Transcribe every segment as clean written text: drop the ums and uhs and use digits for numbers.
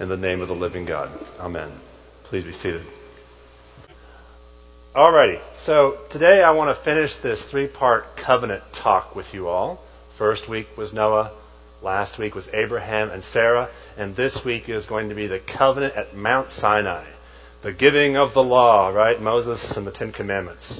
in the name of the living God. Amen. Please be seated. Alrighty, so today I want to finish this 3-part covenant talk with you all. First week was Noah, last week was Abraham and Sarah, and this week is going to be the covenant at Mount Sinai. The giving of the law, right? Moses and the 10 Commandments.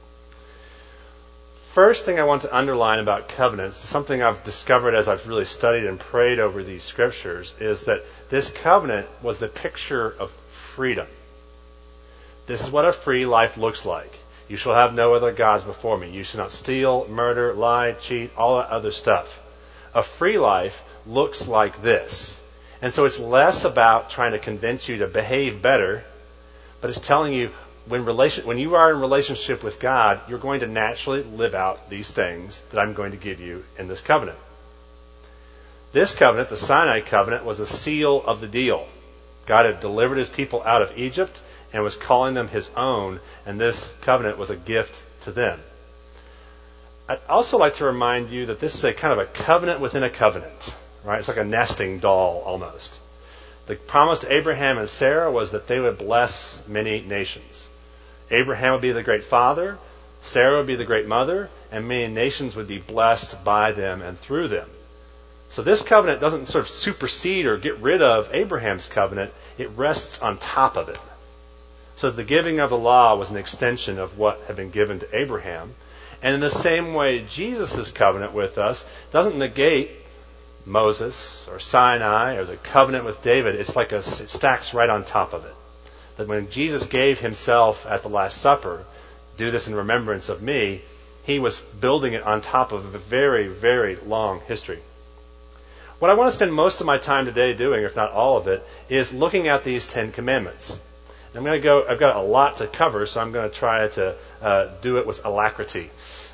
First thing I want to underline about covenants, something I've discovered as I've really studied and prayed over these scriptures, is that this covenant was the picture of freedom. This is what a free life looks like. You shall have no other gods before me. You shall not steal, murder, lie, cheat, all that other stuff. A free life looks like this. And so it's less about trying to convince you to behave better, but it's telling you when you are in relationship with God, you're going to naturally live out these things that I'm going to give you in this covenant. This covenant, the Sinai covenant, was a seal of the deal. God had delivered his people out of Egypt and was calling them his own, and this covenant was a gift to them. I'd also like to remind you that this is a kind of a covenant within a covenant, right? It's like a nesting doll almost. The promise to Abraham and Sarah was that they would bless many nations. Abraham would be the great father, Sarah would be the great mother, and many nations would be blessed by them and through them. So this covenant doesn't sort of supersede or get rid of Abraham's covenant. It rests on top of it. So the giving of the law was an extension of what had been given to Abraham. And in the same way, Jesus' covenant with us doesn't negate Moses or Sinai or the covenant with David. It's like it stacks right on top of it. That when Jesus gave himself at the Last Supper, do this in remembrance of me, he was building it on top of a very, very long history. What I want to spend most of my time today doing, if not all of it, is looking at these 10 Commandments. I've got a lot to cover, so I'm going to try to do it with alacrity.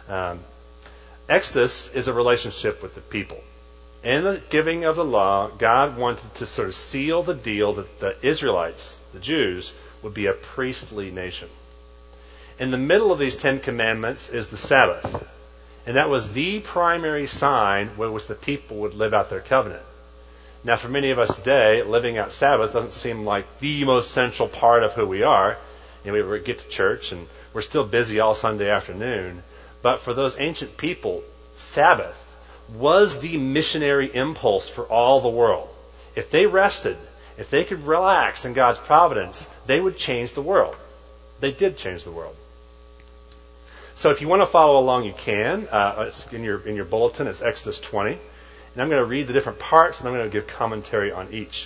Exodus is a relationship with the people. In the giving of the law, God wanted to sort of seal the deal that the Israelites, the Jews, would be a priestly nation. In the middle of these 10 Commandments is the Sabbath. And that was the primary sign by which the people would live out their covenant. Now, for many of us today, living out Sabbath doesn't seem like the most central part of who we are. We get to church and we're still busy all Sunday afternoon. But for those ancient people, Sabbath was the missionary impulse for all the world. If they rested, if they could relax in God's providence, they would change the world. They did change the world. So if you want to follow along, you can. It's in your bulletin, it's Exodus 20. And I'm going to read the different parts, and I'm going to give commentary on each.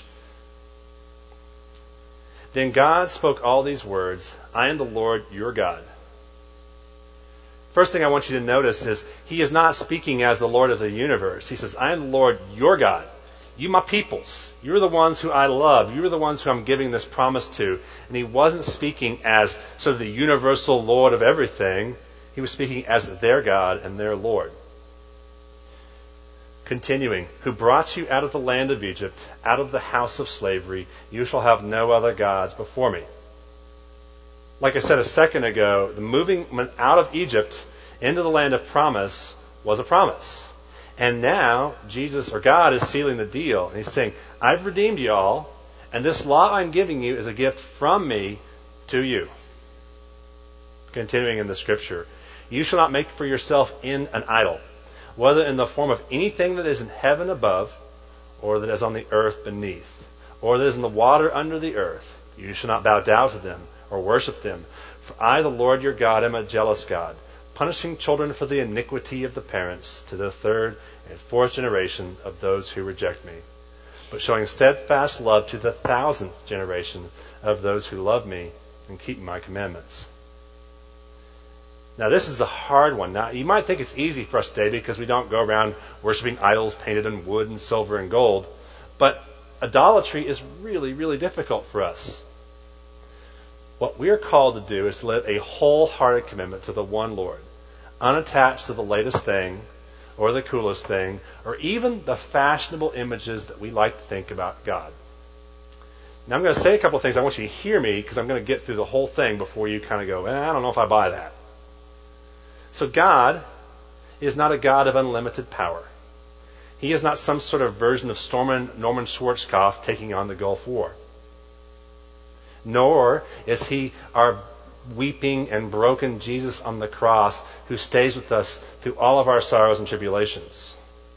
Then God spoke all these words, I am the Lord your God. First thing I want you to notice is he is not speaking as the Lord of the universe. He says, I am the Lord your God. You my peoples. You're the ones who I love. You're the ones who I'm giving this promise to. And he wasn't speaking as sort of the universal Lord of everything. He was speaking as their God and their Lord. Continuing, who brought you out of the land of Egypt, out of the house of slavery. You shall have no other gods before me. Like I said a second ago, the moving out of Egypt into the land of promise was a promise. And now Jesus or God is sealing the deal. And he's saying, I've redeemed you all, and this law I'm giving you is a gift from me to you. Continuing in the scripture, you shall not make for yourself an idol, whether in the form of anything that is in heaven above, or that is on the earth beneath, or that is in the water under the earth. You shall not bow down to them or worship them. For I, the Lord your God, am a jealous God, punishing children for the iniquity of the parents to the 3rd and 4th generation of those who reject me, but showing steadfast love to the 1,000th generation of those who love me and keep my commandments. Now, this is a hard one. Now, you might think it's easy for us today because we don't go around worshiping idols painted in wood and silver and gold, but idolatry is really, really difficult for us. What we are called to do is to live a wholehearted commitment to the one Lord, unattached to the latest thing or the coolest thing or even the fashionable images that we like to think about God. Now I'm going to say a couple of things. I want you to hear me because I'm going to get through the whole thing before you kind of go, I don't know if I buy that. So God is not a God of unlimited power. He is not some sort of version of Norman Schwarzkopf taking on the Gulf War. Nor is he our weeping and broken Jesus on the cross who stays with us through all of our sorrows and tribulations.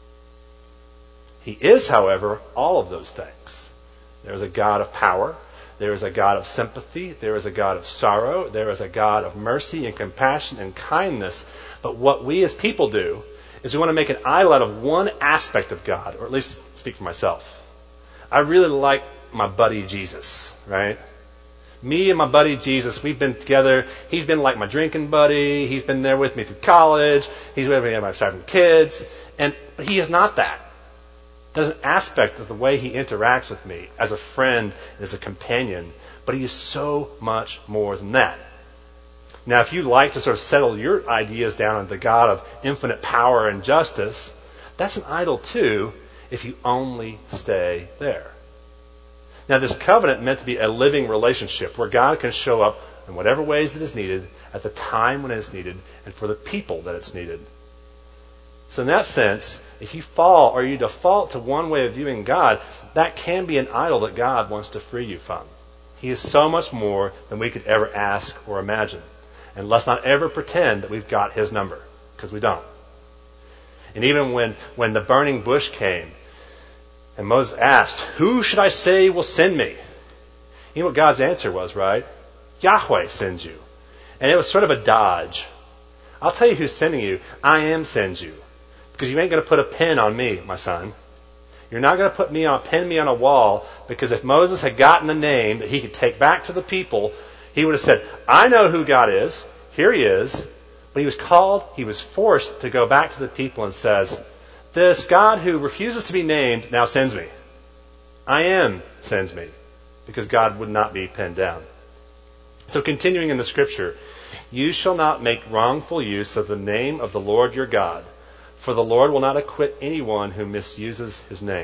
He is, however, all of those things. There is a God of power. There is a God of sympathy. There is a God of sorrow. There is a God of mercy and compassion and kindness. But what we as people do is we want to make an idol out of one aspect of God, or at least speak for myself. I really like my buddy Jesus, right? Me and my buddy Jesus, we've been together. He's been like my drinking buddy. He's been there with me through college. He's with me when I'm having kids. But he is not that. There's an aspect of the way he interacts with me as a friend, as a companion, but he is so much more than that. Now, if you like to sort of settle your ideas down on the God of infinite power and justice, that's an idol too, if you only stay there. Now, this covenant meant to be a living relationship where God can show up in whatever ways that is needed, at the time when it is needed, and for the people that it's needed. So in that sense, if you fall or you default to one way of viewing God, that can be an idol that God wants to free you from. He is so much more than we could ever ask or imagine. And let's not ever pretend that we've got his number, because we don't. And even when the burning bush came, and Moses asked, "Who should I say will send me?" You know what God's answer was, right? Yahweh sends you. And it was sort of a dodge. I'll tell you who's sending you. I am sends you. Because you ain't going to put a pin on me, my son. You're not going to pin me on a wall, because if Moses had gotten a name that he could take back to the people, he would have said, I know who God is. Here he is. But he was forced to go back to the people and says, this God who refuses to be named now sends me. I am sends me. Because God would not be pinned down. So continuing in the scripture, you shall not make wrongful use of the name of the Lord your God, for the Lord will not acquit anyone who misuses his name.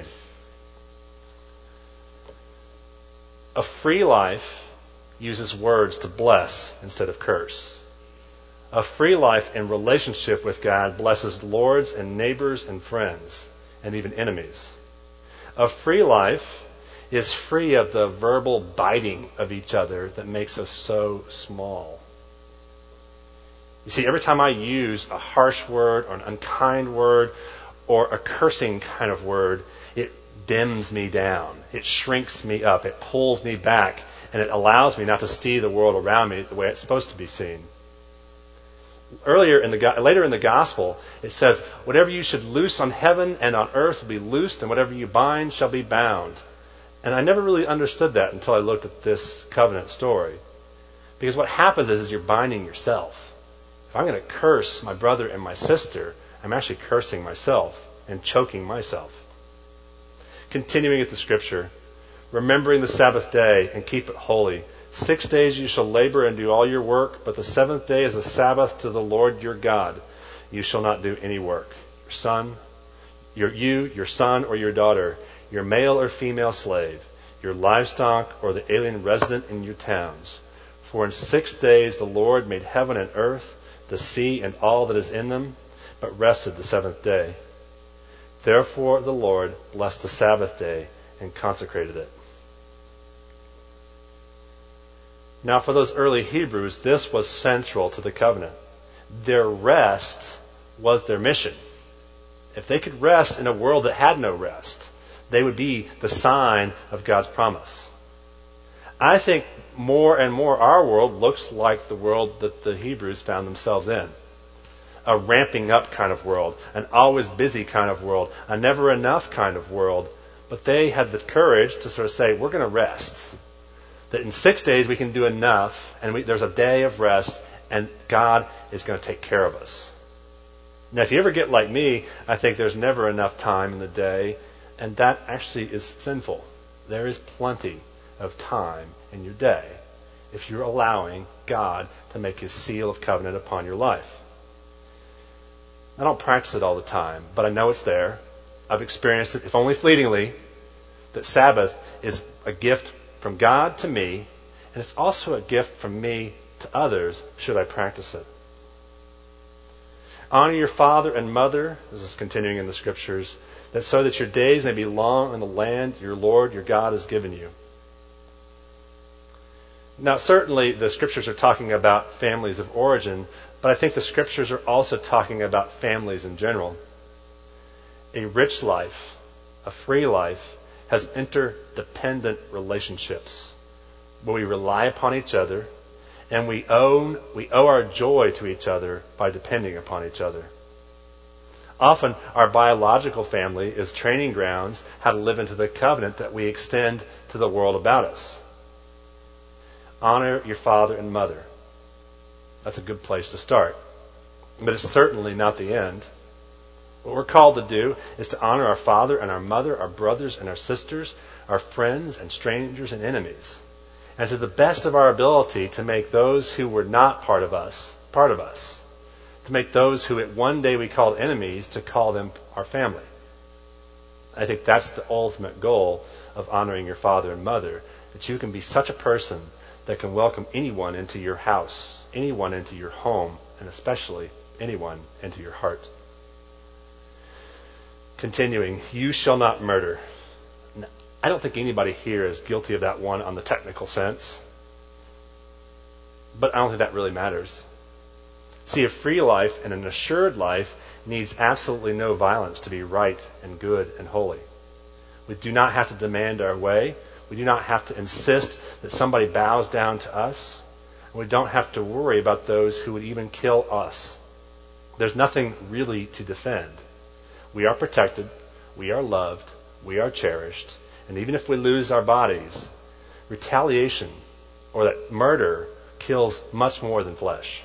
A free life uses words to bless instead of curse. A free life in relationship with God blesses lords and neighbors and friends and even enemies. A free life is free of the verbal biting of each other that makes us so small. You see, every time I use a harsh word or an unkind word or a cursing kind of word, it dims me down. It shrinks me up. It pulls me back. And it allows me not to see the world around me the way it's supposed to be seen. Later in the gospel, it says, whatever you should loose on heaven and on earth will be loosed, and whatever you bind shall be bound. And I never really understood that until I looked at this covenant story. Because what happens is you're binding yourself. If I'm going to curse my brother and my sister, I'm actually cursing myself and choking myself. Continuing at the scripture, remembering the Sabbath day and keep it holy. 6 days you shall labor and do all your work, but the seventh day is a Sabbath to the Lord your God. You shall not do any work. Your son or your daughter, your male or female slave, your livestock or the alien resident in your towns. For in 6 days the Lord made heaven and earth, the sea and all that is in them, but rested the seventh day. Therefore the Lord blessed the Sabbath day and consecrated it. Now for those early Hebrews, this was central to the covenant. Their rest was their mission. If they could rest in a world that had no rest, they would be the sign of God's promise. I think more and more our world looks like the world that the Hebrews found themselves in. A ramping up kind of world, an always busy kind of world, a never enough kind of world. But they had the courage to sort of say, we're going to rest. That in 6 days we can do enough, and there's a day of rest, and God is going to take care of us. Now, if you ever get like me, I think there's never enough time in the day, and that actually is sinful. There is plenty of time in your day if you're allowing God to make his seal of covenant upon your life. I don't practice it all the time, but I know it's there. I've experienced it, if only fleetingly, that Sabbath is a gift from God to me, and it's also a gift from me to others should I practice it. Honor your father and mother, this is continuing in the scriptures, that so that your days may be long in the land your Lord, your God, has given you. Now, certainly the Scriptures are talking about families of origin, but I think the Scriptures are also talking about families in general. A rich life, a free life, has interdependent relationships where we rely upon each other and we owe our joy to each other by depending upon each other. Often, our biological family is training grounds how to live into the covenant that we extend to the world about us. Honor your father and mother. That's a good place to start. But it's certainly not the end. What we're called to do is to honor our father and our mother, our brothers and our sisters, our friends and strangers and enemies. And to the best of our ability to make those who were not part of us. To make those who at one day we called enemies, to call them our family. I think that's the ultimate goal of honoring your father and mother, that you can be such a person that can welcome anyone into your house, anyone into your home, and especially anyone into your heart. Continuing, you shall not murder. Now, I don't think anybody here is guilty of that one on the technical sense, but I don't think that really matters. See, a free life and an assured life needs absolutely no violence to be right and good and holy. We do not have to demand our way. We do not have to insist that somebody bows down to us. And we don't have to worry about those who would even kill us. There's nothing really to defend. We are protected, we are loved, we are cherished, and even if we lose our bodies, retaliation or that murder kills much more than flesh.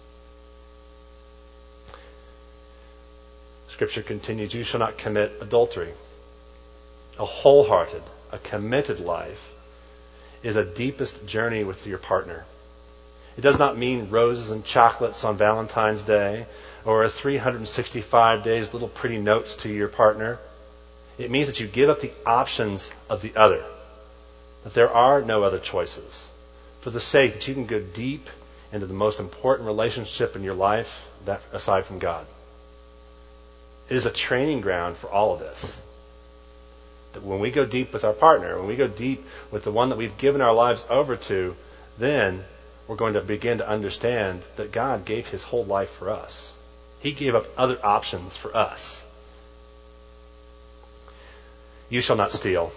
Scripture continues, you shall not commit adultery. A wholehearted, a committed life is a deepest journey with your partner. It does not mean roses and chocolates on Valentine's Day or 365 days little pretty notes to your partner. It means that you give up the options of the other, that there are no other choices, for the sake that you can go deep into the most important relationship in your life, that aside from God. It is a training ground for all of this. That when we go deep with our partner, when we go deep with the one that we've given our lives over to, then we're going to begin to understand that God gave His whole life for us. He gave up other options for us. You shall not steal.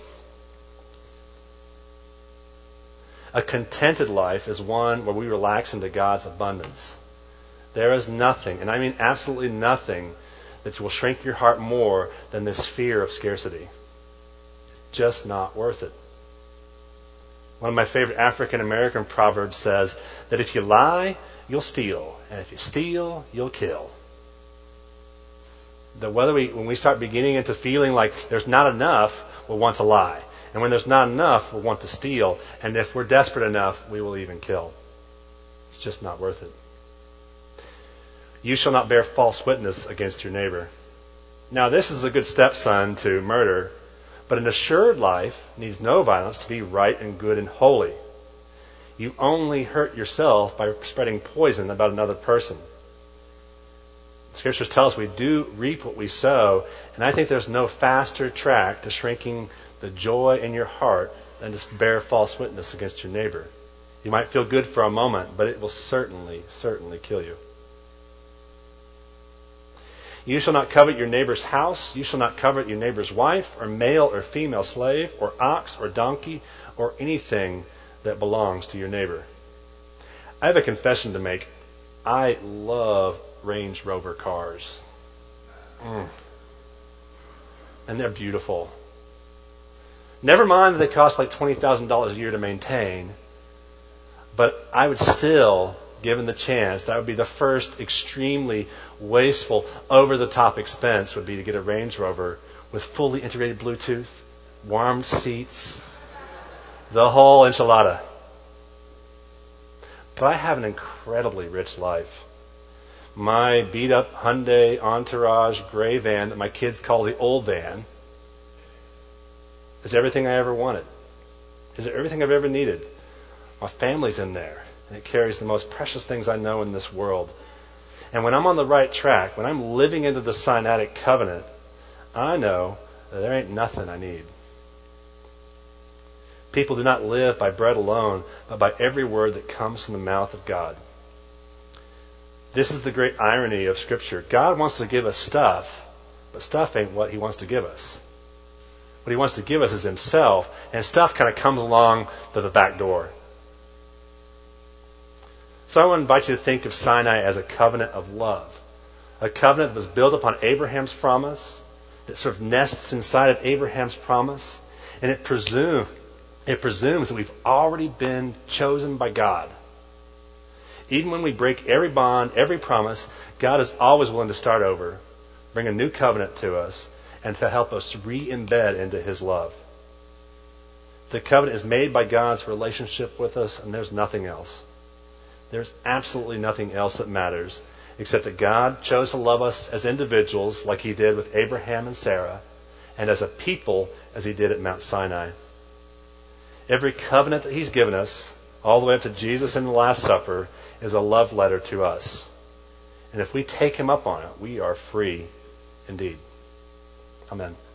A contented life is one where we relax into God's abundance. There is nothing, and I mean absolutely nothing, that will shrink your heart more than this fear of scarcity. It's just not worth it. One of my favorite African American proverbs says that if you lie, you'll steal. And if you steal, you'll kill. That when we start beginning into feeling like there's not enough, we'll want to lie. And when there's not enough, we'll want to steal. And if we're desperate enough, we will even kill. It's just not worth it. You shall not bear false witness against your neighbor. Now, this is a good stepson to murder. But an assured life needs no violence to be right and good and holy. You only hurt yourself by spreading poison about another person. The Scriptures tell us we do reap what we sow, and I think there's no faster track to shrinking the joy in your heart than to bear false witness against your neighbor. You might feel good for a moment, but it will certainly kill you. You shall not covet your neighbor's house. You shall not covet your neighbor's wife, or male or female slave, or ox or donkey, or anything that belongs to your neighbor. I have a confession to make. I love Range Rover cars. And they're beautiful. Never mind that they cost like $20,000 a year to maintain, but I would still, given the chance, that would be the first extremely wasteful, over-the-top expense would be to get a Range Rover with fully integrated Bluetooth, warmed seats, the whole enchilada. But I have an incredibly rich life. My beat-up Hyundai Entourage gray van that my kids call the old van is everything I ever wanted. Is everything I've ever needed. My family's in there, and it carries the most precious things I know in this world. And when I'm on the right track, when I'm living into the Sinaitic covenant, I know that there ain't nothing I need. People do not live by bread alone, but by every word that comes from the mouth of God. This is the great irony of Scripture. God wants to give us stuff, but stuff ain't what He wants to give us. What He wants to give us is Himself, and stuff kind of comes along to the back door. So I want to invite you to think of Sinai as a covenant of love. A covenant that was built upon Abraham's promise, that sort of nests inside of Abraham's promise, and it presumes that we've already been chosen by God. Even when we break every bond, every promise, God is always willing to start over, bring a new covenant to us, and to help us re-embed into His love. The covenant is made by God's relationship with us, and there's nothing else. There's absolutely nothing else that matters, except that God chose to love us as individuals, like He did with Abraham and Sarah, and as a people, as He did at Mount Sinai. Every covenant that He's given us, all the way up to Jesus in the Last Supper, is a love letter to us. And if we take Him up on it, we are free indeed. Amen.